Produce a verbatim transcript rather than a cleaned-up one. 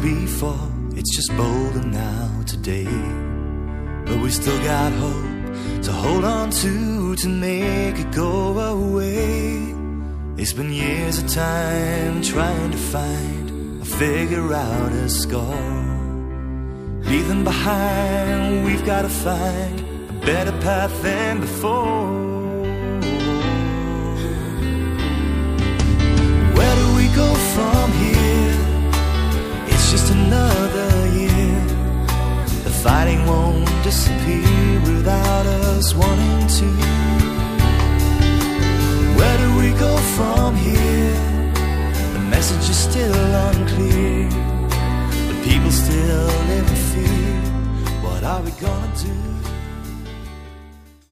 before, it's just bolder now today. But we still got hope to hold on to, to make it go away. It's been years of time trying to find or figure out a scar. Leave them behind, we've got to find a better path than before. Where do we go from here? It's just another year. The fighting won't disappear without us wanting to. Where do we go from here? The message is still unclear, but people still live in fear. What are we gonna do?